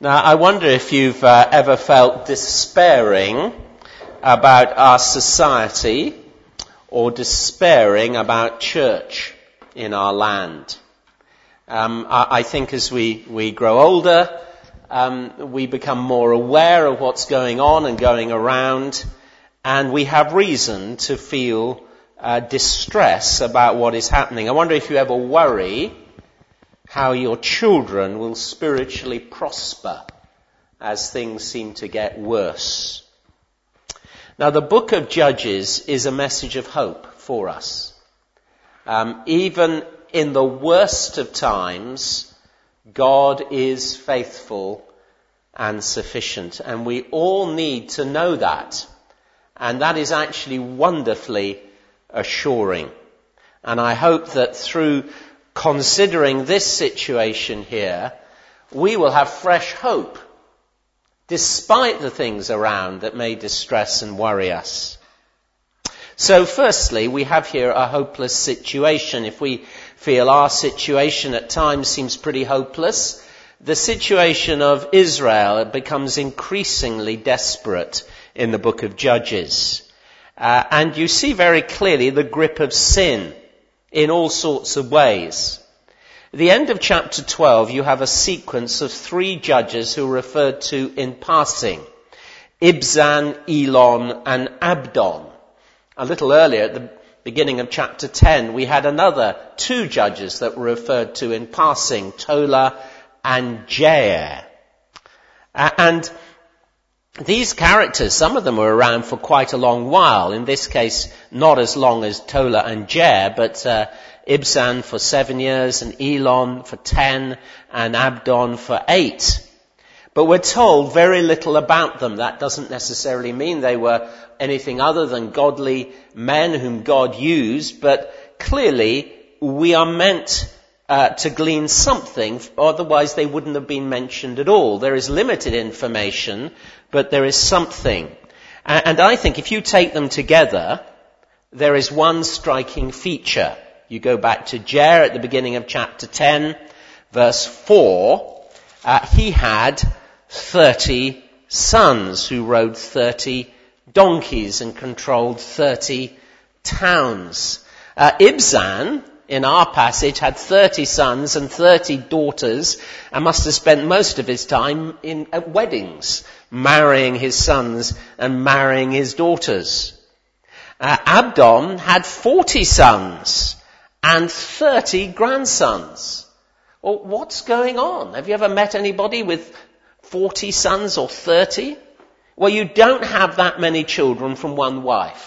Now, I wonder if you've ever felt despairing about our society or despairing about church in our land. I think as we grow older, we become more aware of what's going on and going around, and we have reason to feel distress about what is happening. I wonder if you ever worry how your children will spiritually prosper as things seem to get worse. Now, the book of Judges is a message of hope for us. Even in the worst of times, God is faithful and sufficient, and we all need to know that. And that is actually wonderfully assuring. And I hope that through considering this situation here, we will have fresh hope, despite the things around that may distress and worry us. So firstly, we have here a hopeless situation. If we feel our situation at times seems pretty hopeless, the situation of Israel becomes increasingly desperate in the book of Judges. And you see very clearly the grip of sin in all sorts of ways. At the end of chapter 12, you have a sequence of 3 judges who are referred to in passing: Ibzan, Elon, and Abdon. A little earlier, at the beginning of chapter 10, we had another 2 judges that were referred to in passing: Tola and Jair. And these characters, some of them were around for quite a long while. In this case, not as long as Tola and Jair, but Ibzan for 7 years, and Elon for 10, and Abdon for 8. But we're told very little about them. That doesn't necessarily mean they were anything other than godly men whom God used, but clearly we are meant to glean something, otherwise they wouldn't have been mentioned at all. There is limited information, but there is something. And I think if you take them together, there is one striking feature. You go back to Jair at the beginning of chapter 10, verse 4. He had 30 sons who rode 30 donkeys and controlled 30 towns. Ibzan, in our passage, had 30 sons and 30 daughters and must have spent most of his time at weddings, marrying his sons and marrying his daughters. Abdon had 40 sons and 30 grandsons. Well, what's going on? Have you ever met anybody with 40 sons or 30? Well, you don't have that many children from one wife.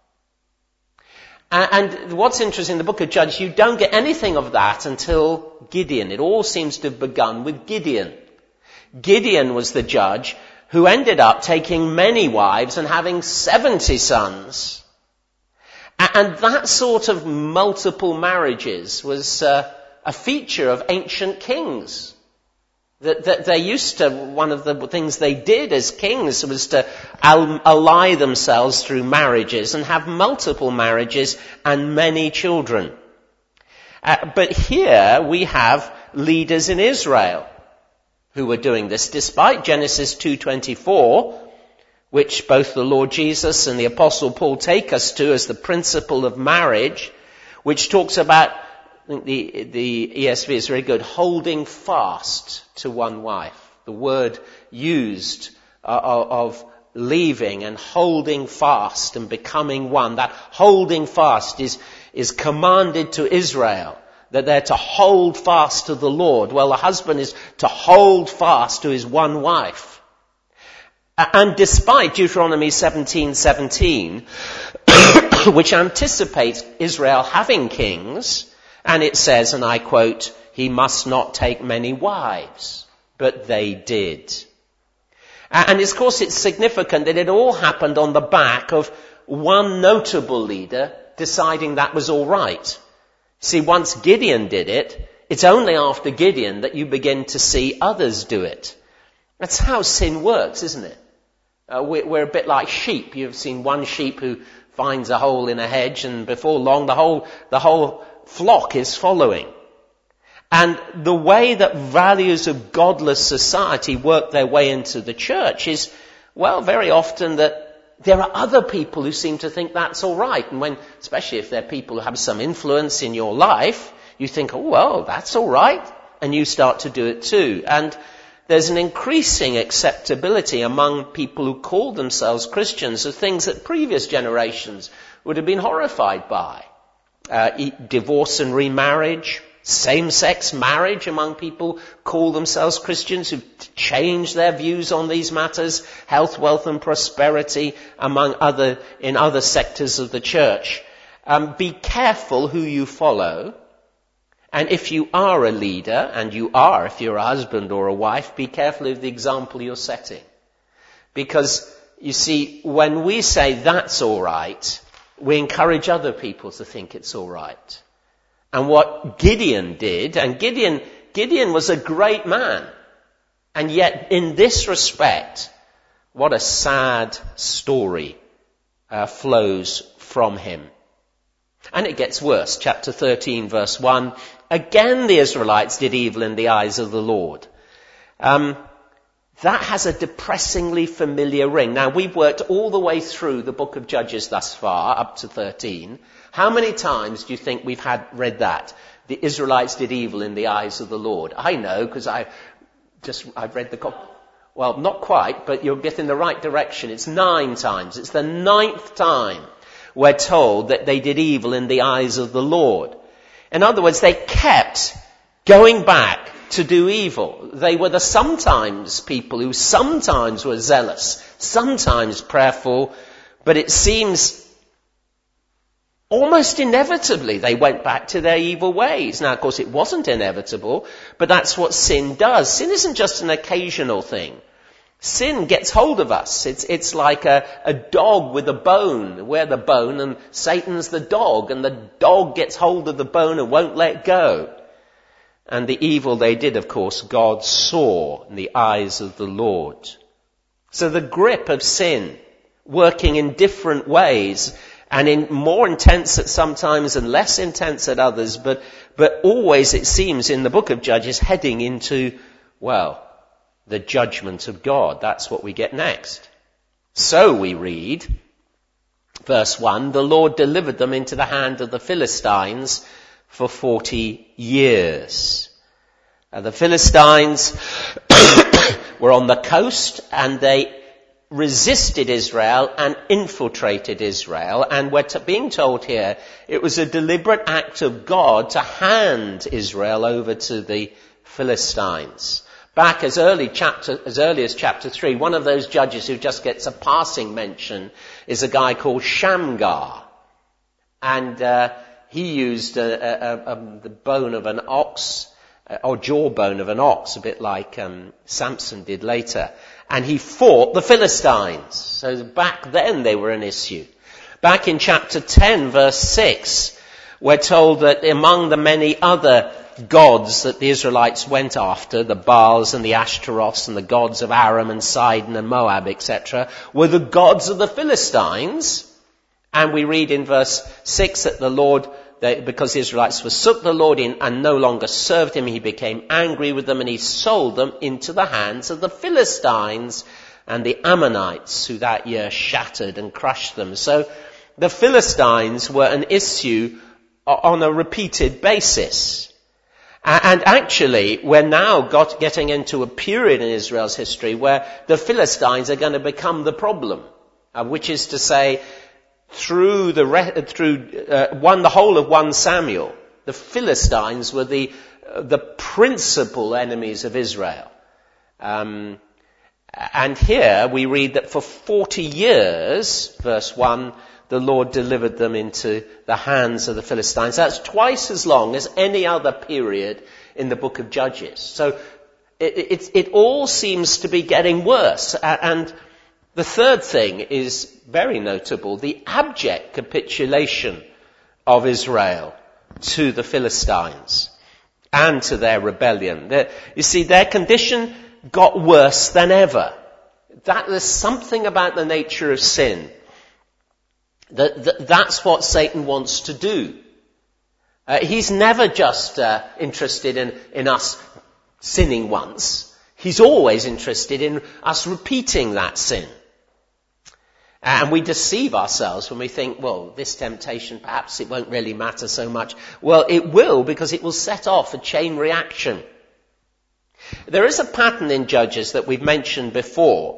And what's interesting in the book of Judges, you don't get anything of that until Gideon. It all seems to have begun with Gideon. Gideon was the judge who ended up taking many wives and having 70 sons. And that sort of multiple marriages was a feature of ancient kings. That they used to, one of the things they did as kings was to ally themselves through marriages and have multiple marriages and many children. But here we have leaders in Israel who were doing this, despite Genesis 2:24, which both the Lord Jesus and the Apostle Paul take us to as the principle of marriage, which talks about, I think the ESV is very good, holding fast to one wife. The word used of leaving and holding fast and becoming one. That holding fast is commanded to Israel, that they're to hold fast to the Lord. Well, the husband is to hold fast to his one wife. And despite Deuteronomy 17:17, which anticipates Israel having kings, and it says, and I quote, he must not take many wives, but they did. And of course it's significant that it all happened on the back of one notable leader deciding that was all right. See, once Gideon did it, it's only after Gideon that you begin to see others do it. That's how sin works, isn't it? We're a bit like sheep. You've seen one sheep who finds a hole in a hedge, and before long the whole flock is following. And the way that values of godless society work their way into the church is, well, very often that there are other people who seem to think that's all right. And when, especially if they're people who have some influence in your life, you think, oh, well, that's all right. And you start to do it too. And there's an increasing acceptability among people who call themselves Christians of things that previous generations would have been horrified by. Divorce and remarriage, same-sex marriage among people call themselves Christians who've changed their views on these matters, health, wealth and prosperity in other sectors of the church. Be careful who you follow. And if you are a leader, and you are, if you're a husband or a wife, be careful of the example you're setting. Because, you see, when we say that's all right, we encourage other people to think it's all right. And what Gideon did, and Gideon was a great man. And yet, in this respect, what a sad story flows from him. And it gets worse. Chapter 13, verse 1. Again the Israelites did evil in the eyes of the Lord. That has a depressingly familiar ring. Now, we've worked all the way through the book of Judges thus far, up to 13. How many times do you think we've read that? The Israelites did evil in the eyes of the Lord. I know, because I've read well, not quite, but you're getting the right direction. It's 9 times. It's the 9th time we're told that they did evil in the eyes of the Lord. In other words, they kept going back to do evil. They were the sometimes people who sometimes were zealous, sometimes prayerful, but it seems almost inevitably they went back to their evil ways. Now, of course, it wasn't inevitable, but that's what sin does. Sin isn't just an occasional thing. Sin gets hold of us. It's like a dog with a bone. We're the bone and Satan's the dog, and the dog gets hold of the bone and won't let go. And the evil they did, of course, God saw in the eyes of the Lord. So the grip of sin, working in different ways, and in more intense at some times and less intense at others, but always it seems in the book of Judges heading into, well, the judgment of God. That's what we get next. So we read, verse 1, the Lord delivered them into the hand of the Philistines for 40 years. The Philistines were on the coast, and they resisted Israel and infiltrated Israel. And we're being told here it was a deliberate act of God to hand Israel over to the Philistines. Back as early as chapter 3, one of those judges who just gets a passing mention is a guy called Shamgar. And he used the bone of an ox, or jawbone of an ox, a bit like Samson did later. And he fought the Philistines. So back then they were an issue. Back in chapter 10, verse 6, we're told that among the many other gods that the Israelites went after, the Baals and the Ashtaroths and the gods of Aram and Sidon and Moab, etc., were the gods of the Philistines. And we read in verse 6 that the Lord, because the Israelites forsook the Lord and no longer served him, he became angry with them and he sold them into the hands of the Philistines and the Ammonites, who that year shattered and crushed them. So the Philistines were an issue on a repeated basis. And actually, we're now getting into a period in Israel's history where the Philistines are going to become the problem, which is to say, through the whole of 1 Samuel, the Philistines were the principal enemies of Israel. And here we read that for 40 years, verse 1, the Lord delivered them into the hands of the Philistines. That's twice as long as any other period in the book of Judges. So it all seems to be getting worse. And the third thing is very notable, the abject capitulation of Israel to the Philistines and to their rebellion. You see, their condition got worse than ever. There's something about the nature of sin. That's what Satan wants to do. He's never just interested in us sinning once. He's always interested in us repeating that sin. And we deceive ourselves when we think, well, this temptation, perhaps it won't really matter so much. Well, it will, because it will set off a chain reaction. There is a pattern in Judges that we've mentioned before.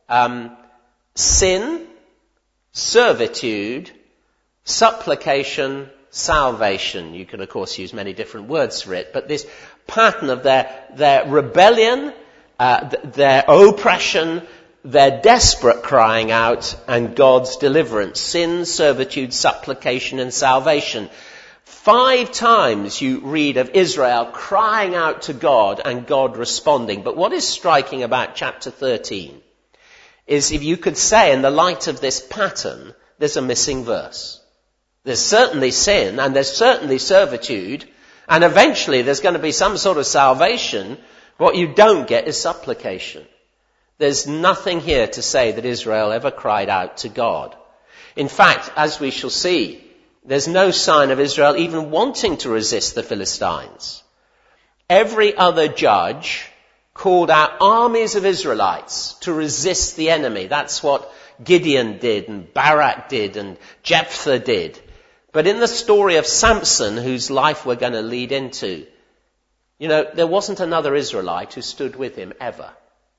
Sin, servitude, supplication, salvation. You can, of course, use many different words for it, but this pattern of their rebellion, their oppression, their desperate crying out, and God's deliverance. Sin, servitude, supplication, and salvation. 5 times you read of Israel crying out to God and God responding. But what is striking about chapter 13 is, if you could say, in the light of this pattern, there's a missing verse. There's certainly sin, and there's certainly servitude, and eventually there's going to be some sort of salvation. What you don't get is supplication. There's nothing here to say that Israel ever cried out to God. In fact, as we shall see, there's no sign of Israel even wanting to resist the Philistines. Every other judge called out armies of Israelites to resist the enemy. That's what Gideon did, and Barak did, and Jephthah did. But in the story of Samson, whose life we're going to lead into, there wasn't another Israelite who stood with him ever.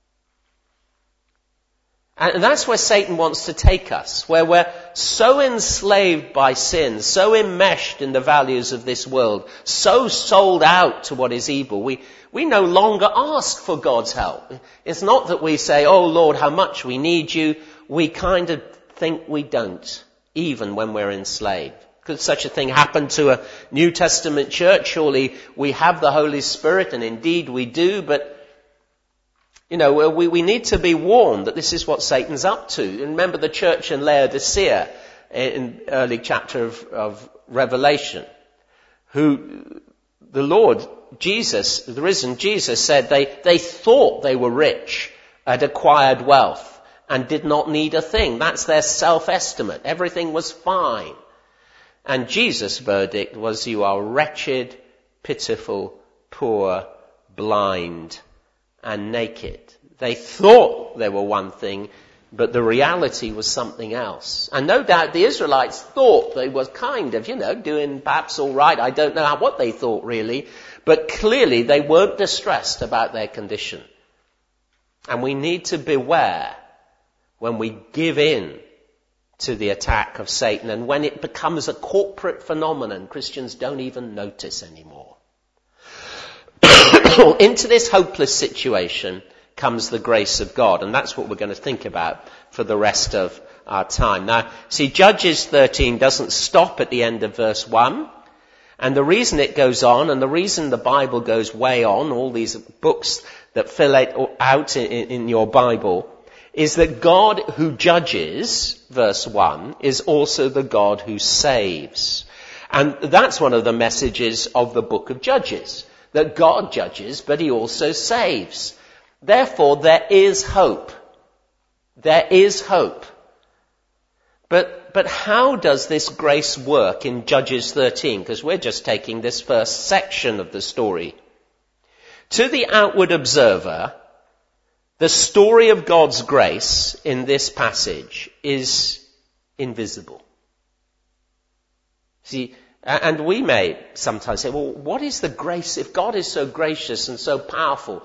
And that's where Satan wants to take us, where we're so enslaved by sin, so enmeshed in the values of this world, so sold out to what is evil, we no longer ask for God's help. It's not that we say, oh Lord, how much we need you. We kind of think we don't, even when we're enslaved. Could such a thing happen to a New Testament church? Surely we have the Holy Spirit, and indeed we do, but we need to be warned that this is what Satan's up to. And remember the church in Laodicea, in early chapter of Revelation, who the Lord Jesus, the risen Jesus, said they thought they were rich, had acquired wealth, and did not need a thing. That's their self-estimate. Everything was fine. And Jesus' verdict was, you are wretched, pitiful, poor, blind, and naked. They thought they were one thing, but the reality was something else. And no doubt the Israelites thought they were kind of, doing perhaps all right. I don't know what they thought really, but clearly they weren't distressed about their condition. And we need to beware when we give in to the attack of Satan, and when it becomes a corporate phenomenon Christians don't even notice anymore. Into this hopeless situation comes the grace of God, and that's what we're going to think about for the rest of our time. Now, see, Judges 13 doesn't stop at the end of verse 1, and the reason it goes on, and the reason the Bible goes way on, all these books that fill it out in your Bible, is that God who judges, verse 1, is also the God who saves. And that's one of the messages of the book of Judges, that God judges, but he also saves. Therefore, there is hope. There is hope. But how does this grace work in Judges 13? Because we're just taking this first section of the story. To the outward observer, the story of God's grace in this passage is invisible. See, and we may sometimes say, well, what is the grace? If God is so gracious and so powerful,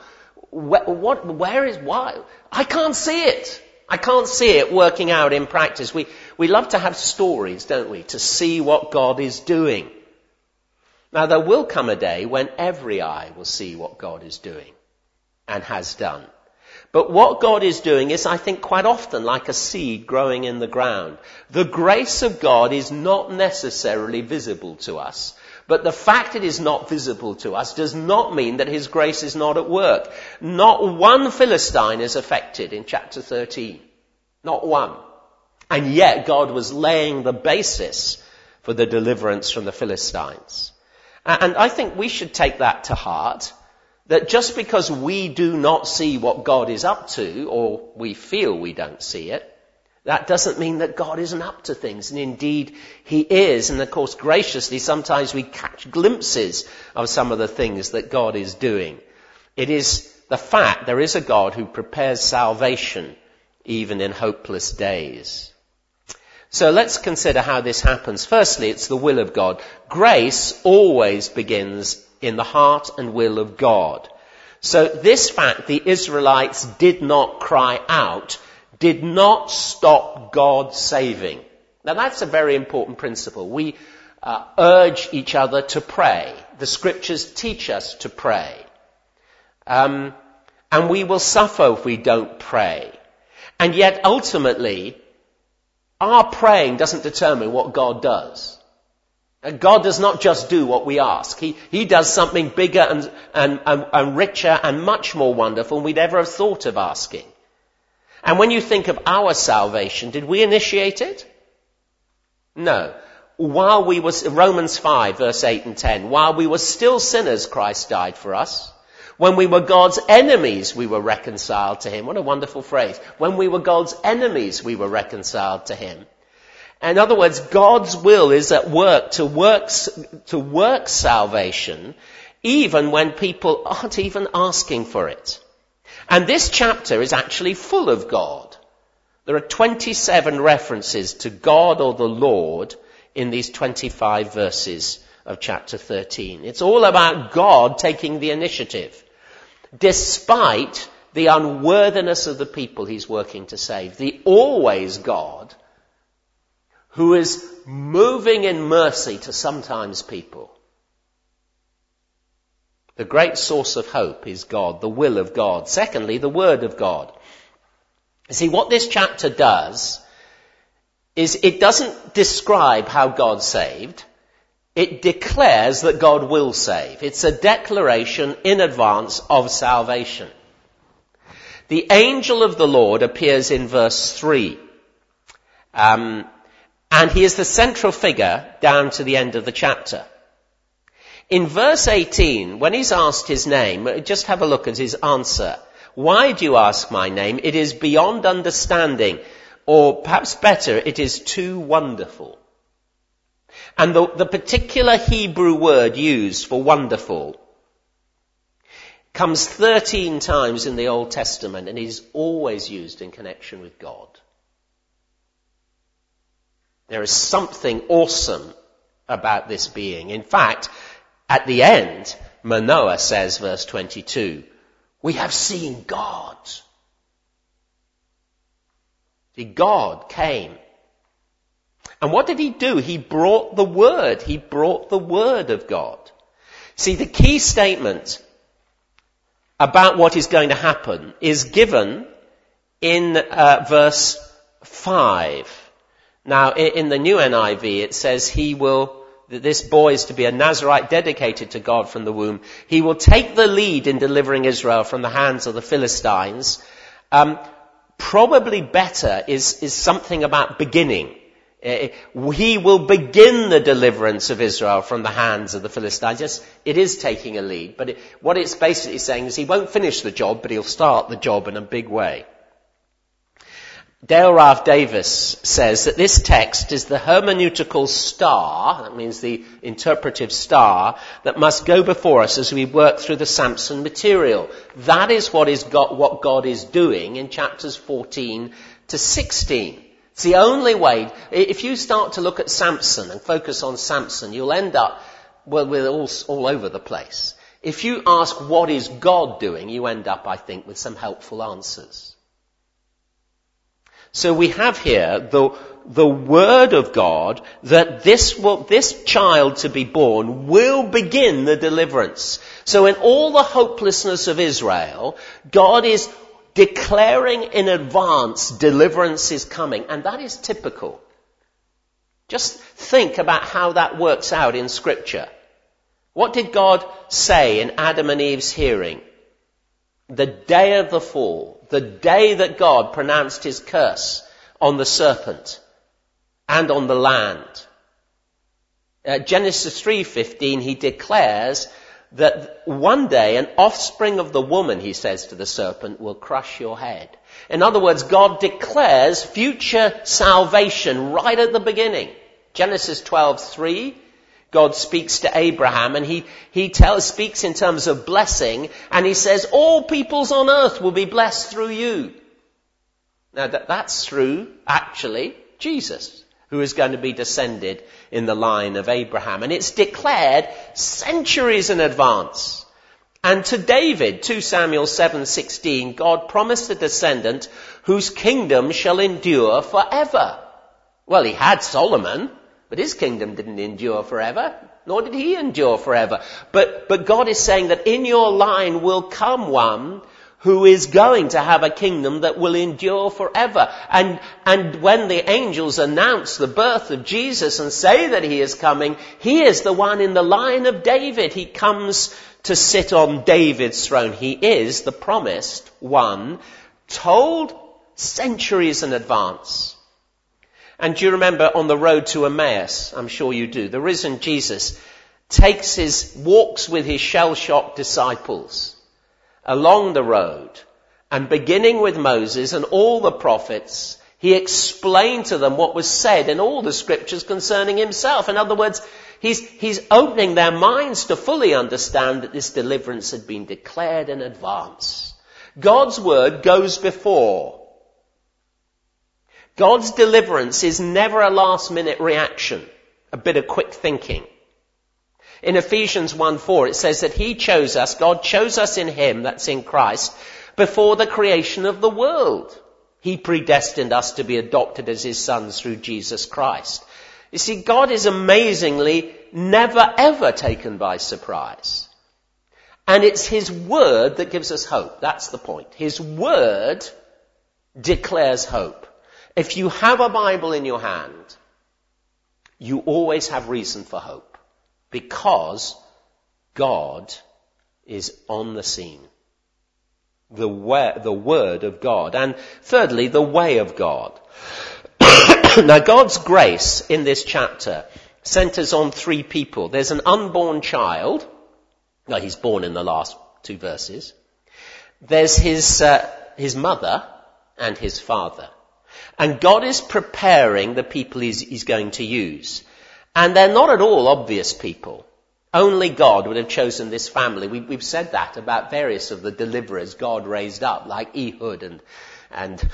why? I can't see it. I can't see it working out in practice. We love to have stories, don't we, to see what God is doing. Now, there will come a day when every eye will see what God is doing and has done. But what God is doing is, I think, quite often like a seed growing in the ground. The grace of God is not necessarily visible to us. But the fact it is not visible to us does not mean that his grace is not at work. Not one Philistine is affected in chapter 13. Not one. And yet God was laying the basis for the deliverance from the Philistines. And I think we should take that to heart, that just because we do not see what God is up to, or we feel we don't see it, That doesn't mean that God isn't up to things, and indeed he is. And of course, graciously, sometimes we catch glimpses of some of the things that God is doing. It is the fact there is a God who prepares salvation even in hopeless days. So let's consider how this happens. Firstly, it's the will of God. Grace always begins in the heart and will of God. So this fact, the Israelites did not cry out, did not stop God saving. Now that's a very important principle. We urge each other to pray. The scriptures teach us to pray. And we will suffer if we don't pray. And yet ultimately, our praying doesn't determine what God does. And God does not just do what we ask. He does something bigger and richer and much more wonderful than we'd ever have thought of asking. And when you think of our salvation, did we initiate it? No. While we were, Romans 5 verse 8 and 10, while we were still sinners, Christ died for us. When we were God's enemies, we were reconciled to him. What a wonderful phrase. When we were God's enemies, we were reconciled to him. In other words, God's will is at work to work salvation, even when people aren't even asking for it. And this chapter is actually full of God. There are 27 references to God or the Lord in these 25 verses of chapter 13. It's all about God taking the initiative, despite the unworthiness of the people he's working to save. The always God who is moving in mercy to sometimes people. The great source of hope is God, the will of God. Secondly, the word of God. You see, what this chapter does is it doesn't describe how God saved. It declares that God will save. It's a declaration in advance of salvation. The angel of the Lord appears in verse 3. And he is the central figure down to the end of the chapter. In verse 18, when he's asked his name, just have a look at his answer. Why do you ask my name? It is beyond understanding. Or perhaps better, it is too wonderful. And the particular Hebrew word used for wonderful comes 13 times in the Old Testament and is always used in connection with God. There is something awesome about this being. In fact, at the end, Manoah says, verse 22, we have seen God. See, God came. And what did he do? He brought the word. He brought the word of God. See, the key statement about what is going to happen is given in verse 5. Now, in the new NIV, it says this boy is to be a Nazirite dedicated to God from the womb. He will take the lead in delivering Israel from the hands of the Philistines. Probably better is something about beginning. He will begin the deliverance of Israel from the hands of the Philistines. Yes, it is taking a lead, but what it's basically saying is he won't finish the job, but he'll start the job in a big way. Dale Ralph Davis says that this text is the hermeneutical star, that means the interpretive star, that must go before us as we work through the Samson material. That is what God is doing in chapters 14 to 16. It's the only way. If you start to look at Samson and focus on Samson, you'll end up with all over the place. If you ask what is God doing, you end up, I think, with some helpful answers. So we have here the word of God that this child to be born will begin the deliverance. So in all the hopelessness of Israel, God is declaring in advance deliverance is coming. And that is typical. Just think about how that works out in Scripture. What did God say in Adam and Eve's hearing? The day of the fall, the day that God pronounced his curse on the serpent and on the land. Genesis 3:15, he declares that one day an offspring of the woman, he says to the serpent, will crush your head. In other words, God declares future salvation right at the beginning. Genesis 12:3, God speaks to Abraham and he speaks in terms of blessing, and he says all peoples on earth will be blessed through you. Now that's through, actually, Jesus, who is going to be descended in the line of Abraham. And it's declared centuries in advance. And to David, 2 Samuel 7:16, God promised a descendant whose kingdom shall endure forever. Well, he had Solomon, but his kingdom didn't endure forever, nor did he endure forever. But God is saying that in your line will come one who is going to have a kingdom that will endure forever. And when the angels announce the birth of Jesus and say that he is coming, he is the one in the line of David. He comes to sit on David's throne. He is the promised one, told centuries in advance. And do you remember on the road to Emmaus? I'm sure you do. The risen Jesus walks with his shell-shocked disciples along the road, and beginning with Moses and all the prophets, he explained to them what was said in all the scriptures concerning himself. In other words, he's opening their minds to fully understand that this deliverance had been declared in advance. God's word goes before. God's deliverance is never a last-minute reaction, a bit of quick thinking. In Ephesians 1:4, it says that God chose us in him, that's in Christ, before the creation of the world. He predestined us to be adopted as his sons through Jesus Christ. You see, God is amazingly never ever taken by surprise. And it's his word that gives us hope. That's the point. His word declares hope. If you have a Bible in your hand, you always have reason for hope. Because God is on the scene. The word of God. And thirdly, the way of God. Now, God's grace in this chapter centers on three people. There's an unborn child. No, he's born in the last two verses. There's his mother and his father. And God is preparing the people he's going to use. And they're not at all obvious people. Only God would have chosen this family. We've said that about various of the deliverers God raised up, like Ehud and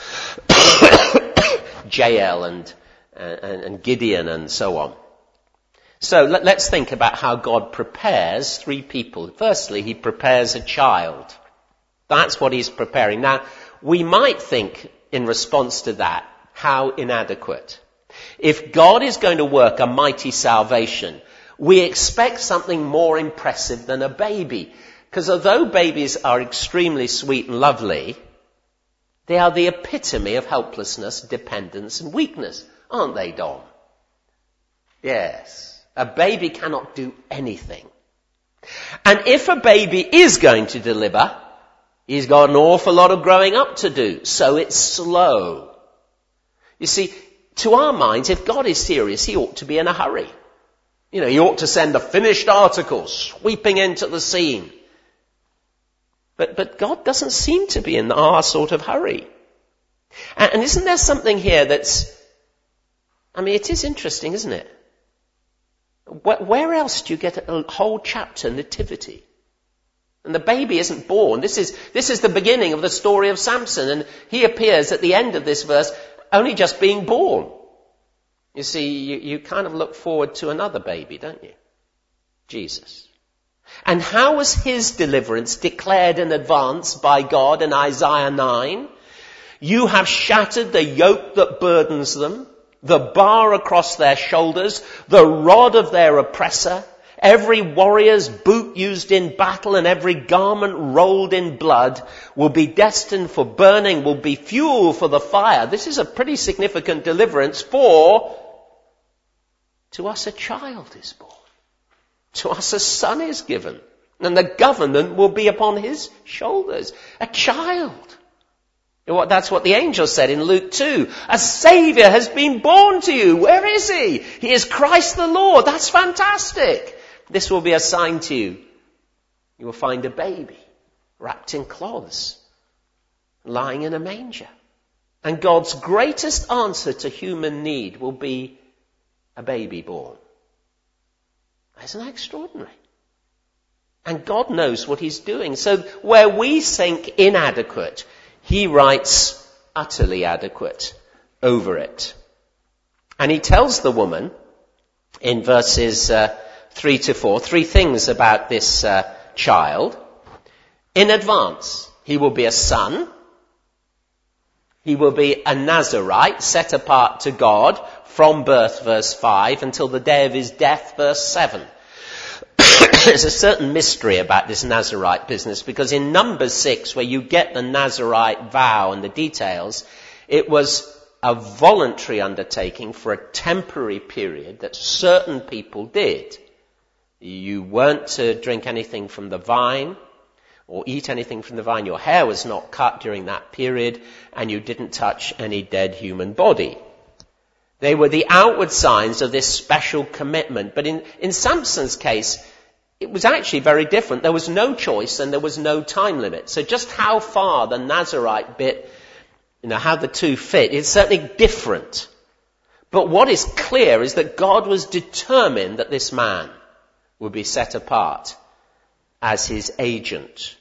Jael and Gideon and so on. So let's think about how God prepares three people. Firstly, he prepares a child. That's what he's preparing. Now, we might think in response to that, how inadequate. If God is going to work a mighty salvation, we expect something more impressive than a baby. Because although babies are extremely sweet and lovely, they are the epitome of helplessness, dependence and weakness. Aren't they, Dom? Yes. A baby cannot do anything. And if a baby is going to deliver, he's got an awful lot of growing up to do. So it's slow. You see, to our minds, if God is serious, he ought to be in a hurry. You know, he ought to send a finished article sweeping into the scene. But God doesn't seem to be in our sort of hurry. And isn't there something here it is interesting, isn't it? Where else do you get a whole chapter, nativity? And the baby isn't born. This is the beginning of the story of Samson, and he appears at the end of this verse only just being born. You see, you kind of look forward to another baby, don't you? Jesus. And how was his deliverance declared in advance by God in Isaiah 9? You have shattered the yoke that burdens them, the bar across their shoulders, the rod of their oppressor. Every warrior's boot used in battle and every garment rolled in blood will be destined for burning, will be fuel for the fire. This is a pretty significant deliverance, for to us a child is born. To us a son is given. And the government will be upon his shoulders. A child. That's what the angel said in Luke 2. A Saviour has been born to you. Where is he? He is Christ the Lord. That's fantastic. This will be a sign to you. You will find a baby wrapped in cloths, lying in a manger. And God's greatest answer to human need will be a baby born. Isn't that extraordinary? And God knows what he's doing. So where we think inadequate, he writes utterly adequate over it. And he tells the woman in verses 3 to 4, 3 things about this child. In advance, he will be a son. He will be a Nazarite, set apart to God from birth, verse 5, until the day of his death, verse 7. There's a certain mystery about this Nazarite business, because in Numbers 6, where you get the Nazarite vow and the details, it was a voluntary undertaking for a temporary period that certain people did. You weren't to drink anything from the vine or eat anything from the vine. Your hair was not cut during that period, and you didn't touch any dead human body. They were the outward signs of this special commitment. But in Samson's case, it was actually very different. There was no choice and there was no time limit. So just how far the Nazarite bit, how the two fit, is certainly different. But what is clear is that God was determined that this man would be set apart as his agent.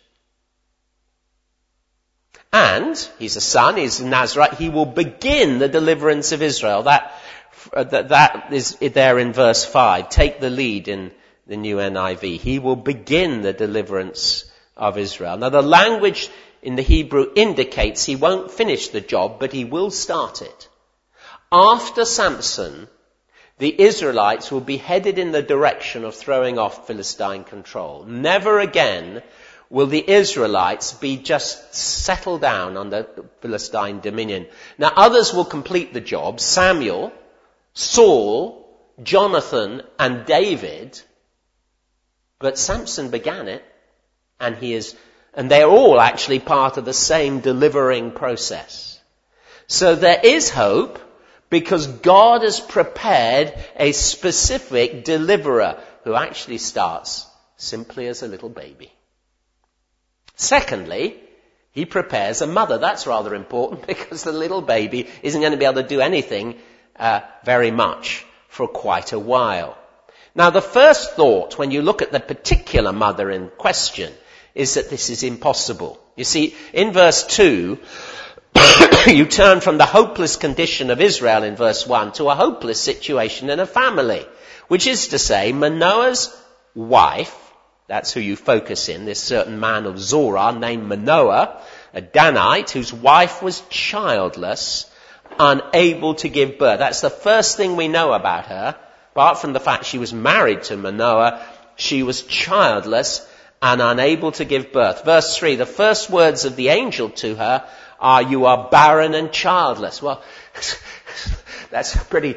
And he's a son, he's a Nazarite, he will begin the deliverance of Israel. That is there in verse 5. Take the lead in the new NIV. He will begin the deliverance of Israel. Now the language in the Hebrew indicates he won't finish the job, but he will start it. After Samson, the Israelites will be headed in the direction of throwing off Philistine control. Never again will the Israelites be just settled down under Philistine dominion. Now others will complete the job. Samuel, Saul, Jonathan, and David. But Samson began it, and they're all actually part of the same delivering process. So there is hope, because God has prepared a specific deliverer who actually starts simply as a little baby. Secondly, he prepares a mother. That's rather important, because the little baby isn't going to be able to do anything very much for quite a while. Now, the first thought when you look at the particular mother in question is that this is impossible. You see, in verse 2, you turn from the hopeless condition of Israel in verse 1 to a hopeless situation in a family, which is to say, Manoah's wife, that's who you focus in, this certain man of Zorah named Manoah, a Danite, whose wife was childless, unable to give birth. That's the first thing we know about her. Apart from the fact she was married to Manoah, she was childless and unable to give birth. Verse 3, the first words of the angel to her are, "You are barren and childless." Well, that's pretty,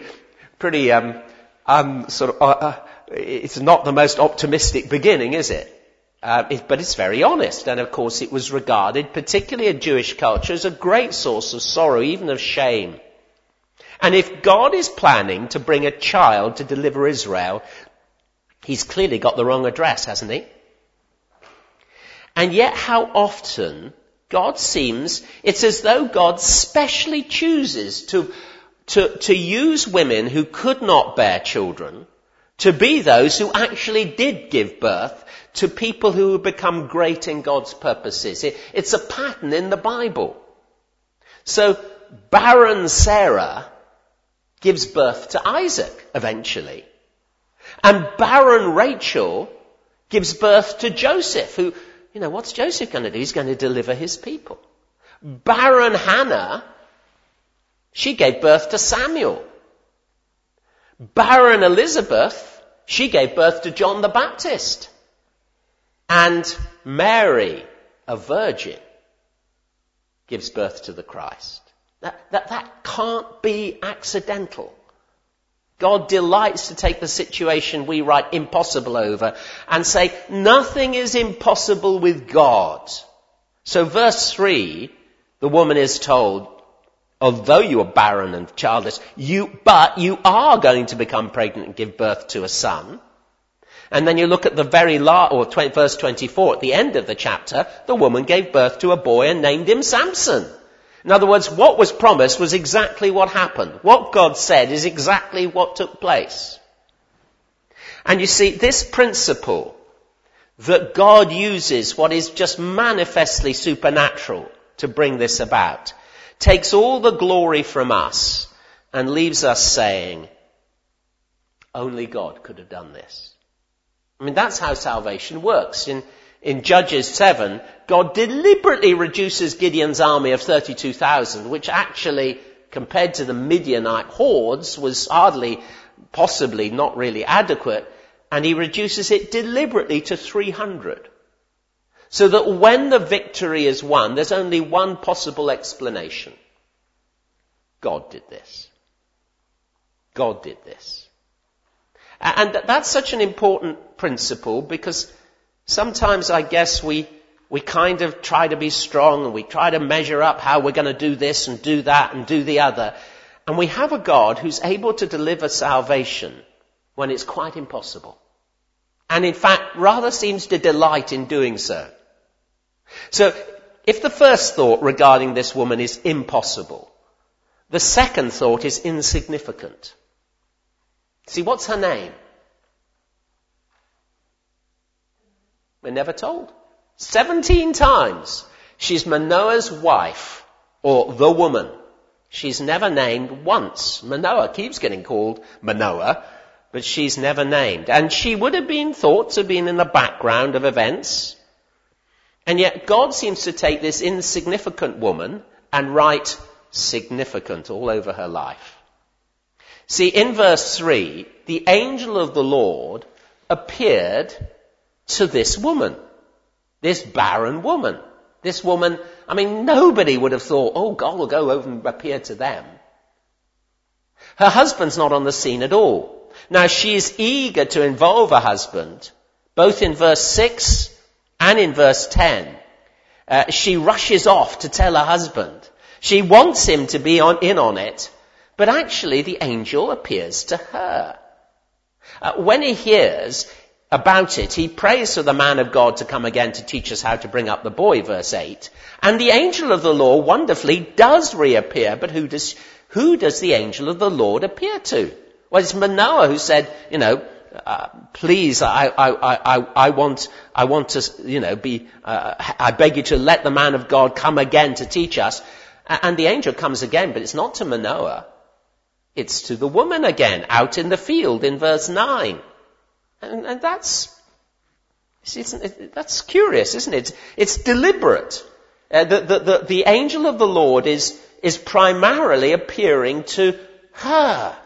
it's not the most optimistic beginning, is it? But it's very honest. And of course it was regarded, particularly in Jewish culture, as a great source of sorrow, even of shame. And if God is planning to bring a child to deliver Israel, he's clearly got the wrong address, hasn't he? And yet how often it's as though God specially chooses to use women who could not bear children to be those who actually did give birth to people who have become great in God's purposes. It's a pattern in the Bible. So barren Sarah gives birth to Isaac eventually. And barren Rachel gives birth to Joseph, who, what's Joseph going to do? He's going to deliver his people. Barren Hannah, she gave birth to Samuel. Barren Elizabeth, she gave birth to John the Baptist. And Mary, a virgin, gives birth to the Christ. That can't be accidental. God delights to take the situation we write impossible over and say, nothing is impossible with God. So verse 3, the woman is told, although you are barren and childless, but you are going to become pregnant and give birth to a son. And then you look at the very verse 24, at the end of the chapter, the woman gave birth to a boy and named him Samson. In other words, what was promised was exactly what happened. What God said is exactly what took place. And you see, this principle that God uses what is just manifestly supernatural to bring this about takes all the glory from us and leaves us saying, only God could have done this. I mean, that's how salvation works. In Judges 7, God deliberately reduces Gideon's army of 32,000, which actually, compared to the Midianite hordes, was hardly, possibly not really adequate, and he reduces it deliberately to 300. So that when the victory is won, there's only one possible explanation. God did this. God did this. And that's such an important principle because sometimes I guess we kind of try to be strong and we try to measure up how we're going to do this and do that and do the other. And we have a God who's able to deliver salvation when it's quite impossible. And in fact, rather seems to delight in doing so. So, if the first thought regarding this woman is impossible, the second thought is insignificant. See, what's her name? We're never told. 17 times. She's Manoah's wife, or the woman. She's never named once. Manoah keeps getting called Manoah, but she's never named. And she would have been thought to have been in the background of events. And yet God seems to take this insignificant woman and write significant all over her life. See, in verse 3, the angel of the Lord appeared to this woman, this barren woman. This woman, I mean, nobody would have thought, oh, God will go over and appear to them. Her husband's not on the scene at all. Now, she's eager to involve her husband, both in verse 6 and in verse 10. She rushes off to tell her husband. She wants him to be in on it. But actually, the angel appears to her. When he hears about it, he prays for the man of God to come again to teach us how to bring up the boy, verse 8. And the angel of the Lord wonderfully does reappear. But who does the angel of the Lord appear to? Well, it's Manoah who said, please, I want to, I beg you to let the man of God come again to teach us. And the angel comes again, but it's not to Manoah. It's to the woman again, out in the field in verse 9. And that's curious, isn't it? It's deliberate. The angel of the Lord is primarily appearing to her.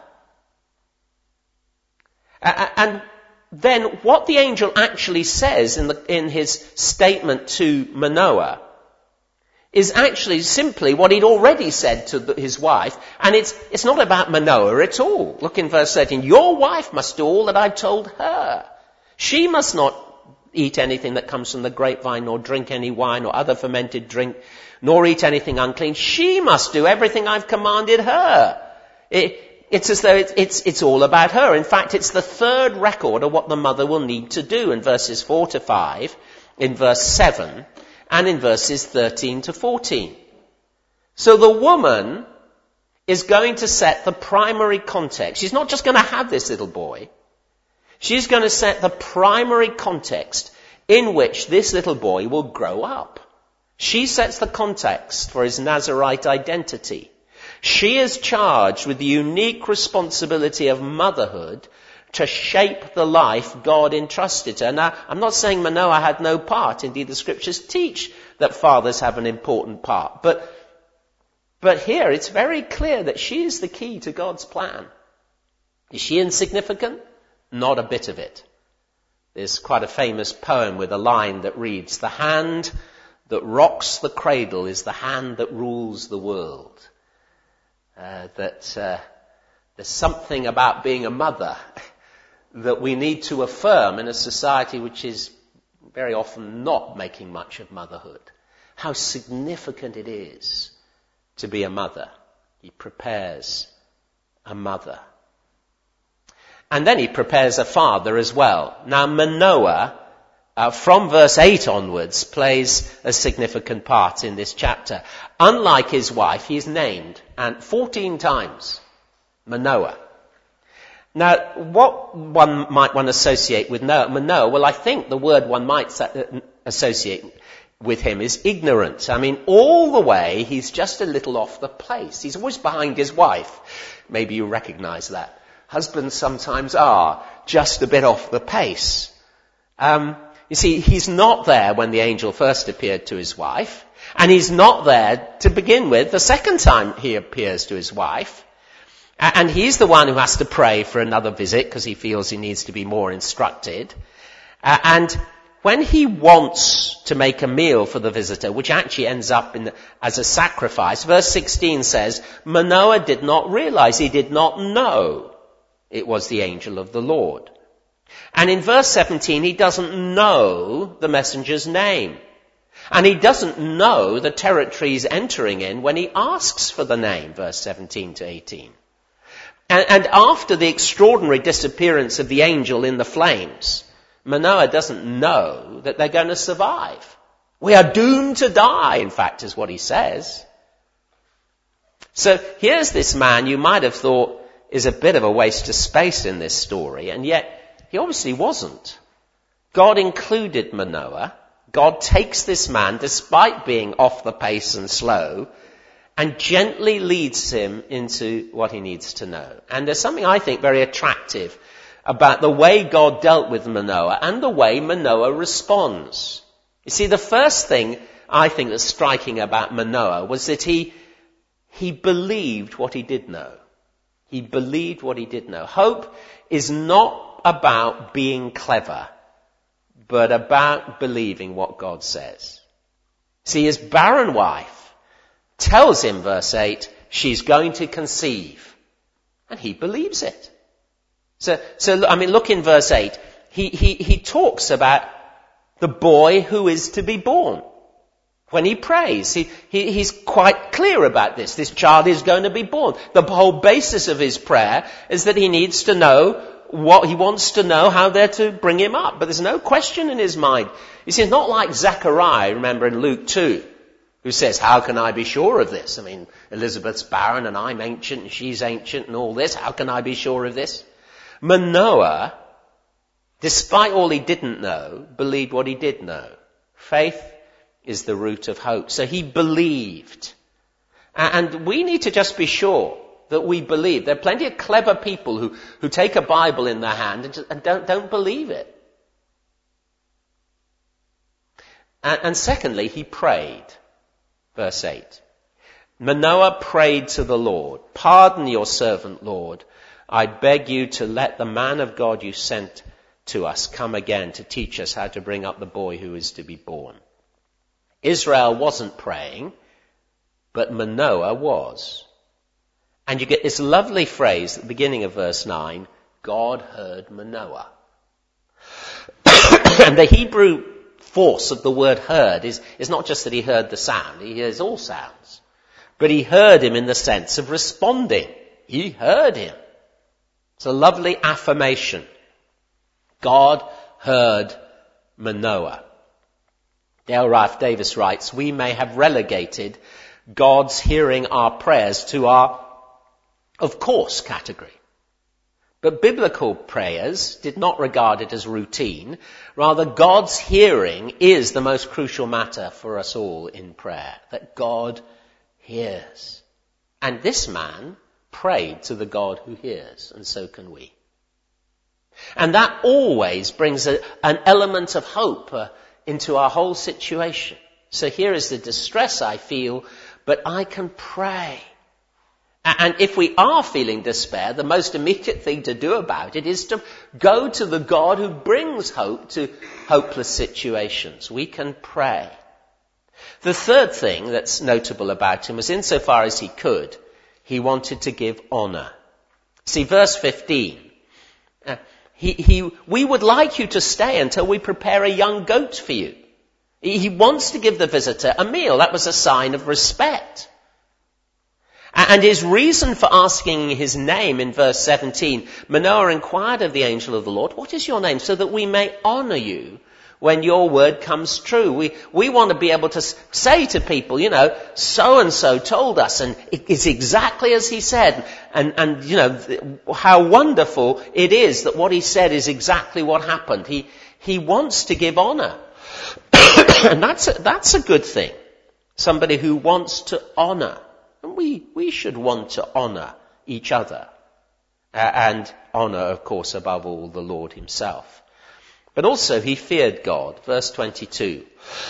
And then what the angel actually says in his statement to Manoah is actually simply what he'd already said to his wife. And it's not about Manoah at all. Look in verse 13. Your wife must do all that I've told her. She must not eat anything that comes from the grapevine, nor drink any wine or other fermented drink, nor eat anything unclean. She must do everything I've commanded her. It's as though it's all about her. In fact, it's the third record of what the mother will need to do in verses 4 to 5, in verse 7, and in verses 13 to 14. So the woman is going to set the primary context. She's not just going to have this little boy. She's going to set the primary context in which this little boy will grow up. She sets the context for his Nazirite identity. She is charged with the unique responsibility of motherhood to shape the life God entrusted to her. Now, I'm not saying Manoah had no part. Indeed, the scriptures teach that fathers have an important part. But here, it's very clear that she is the key to God's plan. Is she insignificant? Not a bit of it. There's quite a famous poem with a line that reads, the hand that rocks the cradle is the hand that rules the world. There's something about being a mother that we need to affirm in a society which is very often not making much of motherhood. How significant it is to be a mother. He prepares a mother. And then he prepares a father as well. Now Manoah, from verse 8 onwards, plays a significant part in this chapter. Unlike his wife, he is named, and 14 times, Manoah. Now, what one might want to associate with Manoah, well, I think the word one might associate with him is ignorant. I mean, all the way, he's just a little off the place. He's always behind his wife. Maybe you recognize that. Husbands sometimes are just a bit off the pace. You see, he's not there when the angel first appeared to his wife, and he's not there to begin with the second time he appears to his wife. And he's the one who has to pray for another visit because he feels he needs to be more instructed. And when he wants to make a meal for the visitor, which actually ends up as a sacrifice, verse 16 says, Manoah did not realize, he did not know it was the angel of the Lord. And in verse 17, he doesn't know the messenger's name. And he doesn't know the territory he's entering in when he asks for the name, verse 17 to 18. And after the extraordinary disappearance of the angel in the flames, Manoah doesn't know that they're going to survive. We are doomed to die, in fact, is what he says. So here's this man you might have thought is a bit of a waste of space in this story, and yet he obviously wasn't. God included Manoah. God takes this man, despite being off the pace and slow, and gently leads him into what he needs to know. And there's something I think very attractive about the way God dealt with Manoah and the way Manoah responds. You see, the first thing I think that's striking about Manoah was that he believed what he did know. He believed what he did know. Hope is not about being clever, but about believing what God says. See, his barren wife tells him, verse 8, she's going to conceive. And he believes it. So I mean, look in verse 8. He talks about the boy who is to be born. When he prays, he's quite clear about this. This child is going to be born. The whole basis of his prayer is that he needs to know what he wants to know, how they're to bring him up. But there's no question in his mind. You see, it's not like Zechariah, remember in Luke 2, who says, how can I be sure of this? I mean, Elizabeth's barren and I'm ancient and she's ancient and all this. How can I be sure of this? Manoah, despite all he didn't know, believed what he did know. Faith is the root of hope. So he believed. And we need to just be sure that we believe. There are plenty of clever people who take a Bible in their hand and don't believe it. And secondly, he prayed. Verse 8. Manoah prayed to the Lord, pardon your servant, Lord. I beg you to let the man of God you sent to us come again to teach us how to bring up the boy who is to be born. Israel wasn't praying, but Manoah was. And you get this lovely phrase at the beginning of verse 9, God heard Manoah. And the Hebrew force of the word heard is not just that he heard the sound, he hears all sounds. But he heard him in the sense of responding. He heard him. It's a lovely affirmation. God heard Manoah. Dale Ralph Davis writes, we may have relegated God's hearing our prayers to our of course category. But biblical prayers did not regard it as routine. Rather, God's hearing is the most crucial matter for us all in prayer. That God hears. And this man prayed to the God who hears, and so can we. And that always brings an element of hope into our whole situation. So here is the distress I feel, but I can pray. And if we are feeling despair, the most immediate thing to do about it is to go to the God who brings hope to hopeless situations. We can pray. The third thing that's notable about him was insofar as he could, he wanted to give honor. See, verse 15. We would like you to stay until we prepare a young goat for you. He wants to give the visitor a meal. That was a sign of respect. And his reason for asking his name in verse 17, Manoah inquired of the angel of the Lord, what is your name? So that we may honor you when your word comes true. We want to be able to say to people, so-and-so told us, and it's exactly as he said. And how wonderful it is that what he said is exactly what happened. He wants to give honor. And that's a good thing. Somebody who wants to honor. And we should want to honor each other. And honor, of course, above all, the Lord himself. But also he feared God. Verse 22.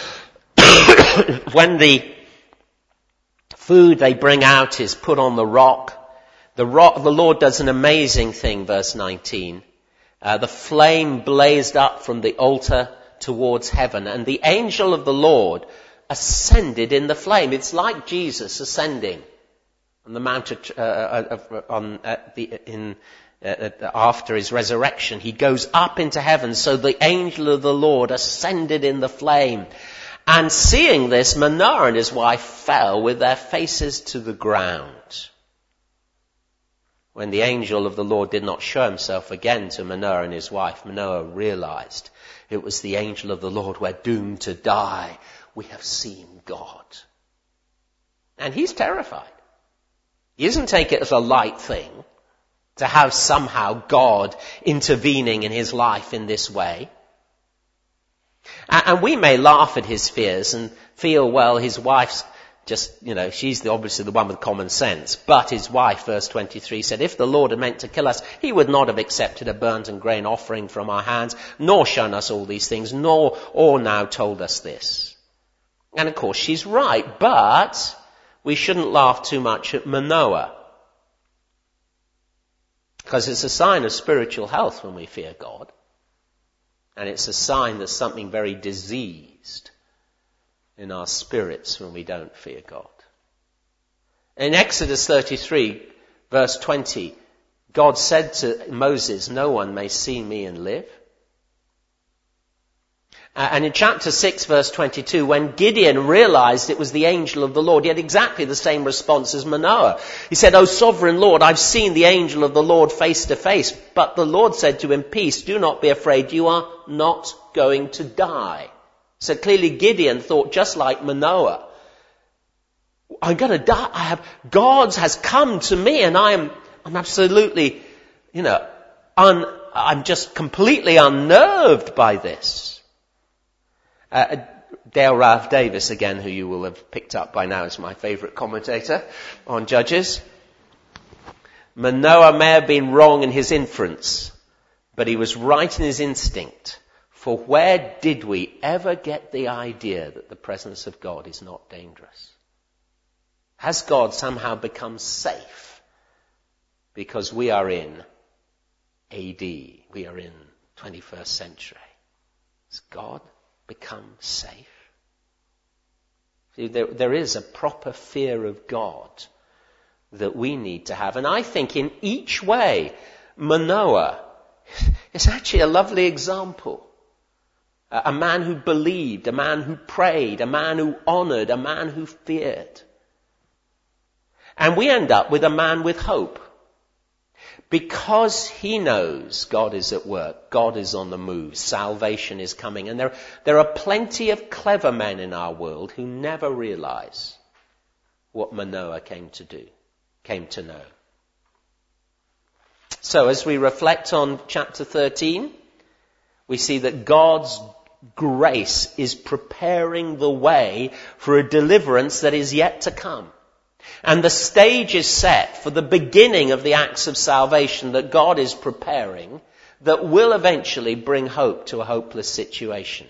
When the food they bring out is put on the rock, the Lord does an amazing thing, verse 19. The flame blazed up from the altar towards heaven, and the angel of the Lord ascended in the flame. It's like Jesus ascending on the mount after his resurrection. He goes up into heaven. So the angel of the Lord ascended in the flame. And seeing this, Manoah and his wife fell with their faces to the ground. When the angel of the Lord did not show himself again to Manoah and his wife, Manoah realized it was the angel of the Lord. We're doomed to die. We have seen God. And he's terrified. He doesn't take it as a light thing to have somehow God intervening in his life in this way. And we may laugh at his fears and feel, well, his wife's just, she's obviously the one with common sense. But his wife, verse 23, said, if the Lord had meant to kill us, he would not have accepted a burnt and grain offering from our hands, nor shown us all these things, or now told us this. And of course she's right, but we shouldn't laugh too much at Manoah. Because it's a sign of spiritual health when we fear God. And it's a sign there's something very diseased in our spirits when we don't fear God. In Exodus 33, verse 20, God said to Moses, no one may see me and live. And in chapter 6, verse 22, when Gideon realized it was the angel of the Lord, he had exactly the same response as Manoah. He said, O sovereign Lord, I've seen the angel of the Lord face to face. But the Lord said to him, peace, do not be afraid, you are not going to die. So clearly Gideon thought just like Manoah. I'm going to die. God has come to me and I'm absolutely, I'm just completely unnerved by this. Dale Ralph Davis, again, who you will have picked up by now, is my favourite commentator on Judges. Manoah may have been wrong in his inference, but he was right in his instinct. For where did we ever get the idea that the presence of God is not dangerous? Has God somehow become safe because we are in AD, we are in 21st century? Has God become safe? See, there is a proper fear of God that we need to have. And I think in each way, Manoah is actually a lovely example. A man who believed, a man who prayed, a man who honored, a man who feared. And we end up with a man with hope. Because he knows God is at work, God is on the move, salvation is coming. And there are plenty of clever men in our world who never realize what Manoah came to know. So as we reflect on chapter 13, we see that God's grace is preparing the way for a deliverance that is yet to come. And the stage is set for the beginning of the acts of salvation that God is preparing that will eventually bring hope to a hopeless situation.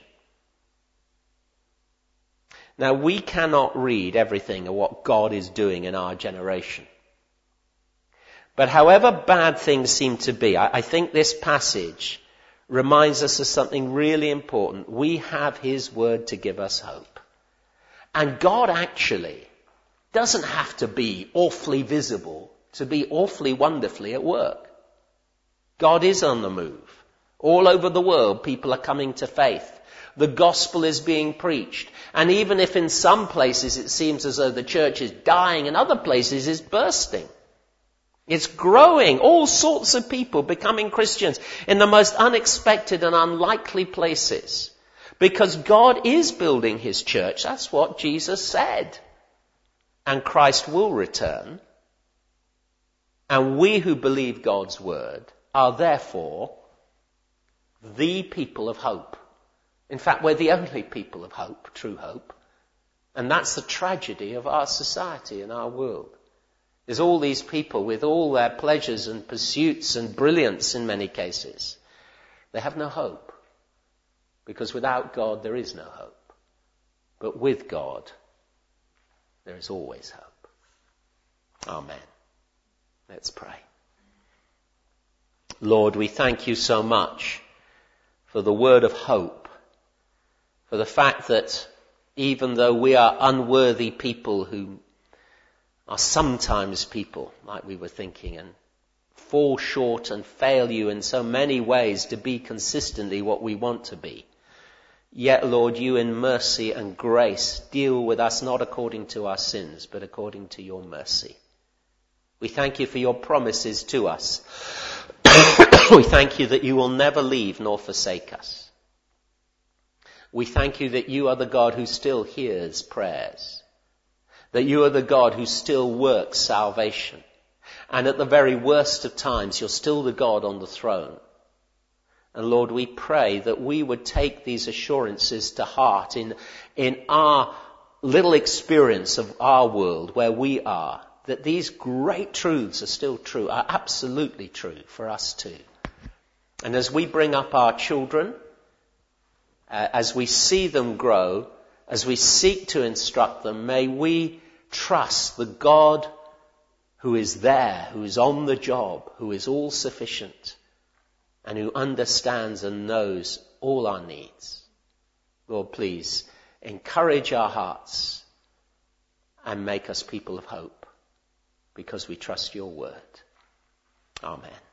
Now, we cannot read everything of what God is doing in our generation. But however bad things seem to be, I think this passage reminds us of something really important. We have His word to give us hope. And God actually doesn't have to be awfully visible to be awfully wonderfully at work. God is on the move. All over the world, people are coming to faith. The gospel is being preached. And even if in some places it seems as though the church is dying, in other places it's bursting. It's growing. All sorts of people becoming Christians in the most unexpected and unlikely places. Because God is building his church. That's what Jesus said. And Christ will return. And we who believe God's word are therefore the people of hope. In fact, we're the only people of hope, true hope. And that's the tragedy of our society and our world. There's all these people with all their pleasures and pursuits and brilliance in many cases. They have no hope. Because without God there is no hope. But with God there is always hope. Amen. Let's pray. Lord, we thank you so much for the word of hope. For the fact that even though we are unworthy people who are sometimes people, like we were thinking, and fall short and fail you in so many ways to be consistently what we want to be, yet, Lord, you in mercy and grace deal with us not according to our sins, but according to your mercy. We thank you for your promises to us. We thank you that you will never leave nor forsake us. We thank you that you are the God who still hears prayers. That you are the God who still works salvation. And at the very worst of times, you're still the God on the throne. And Lord, we pray that we would take these assurances to heart in our little experience of our world where we are. That these great truths are still true, are absolutely true for us too. And as we bring up our children, as we see them grow, as we seek to instruct them, may we trust the God who is there, who is on the job, who is all sufficient, and who understands and knows all our needs. Lord, please encourage our hearts and make us people of hope, because we trust your word. Amen.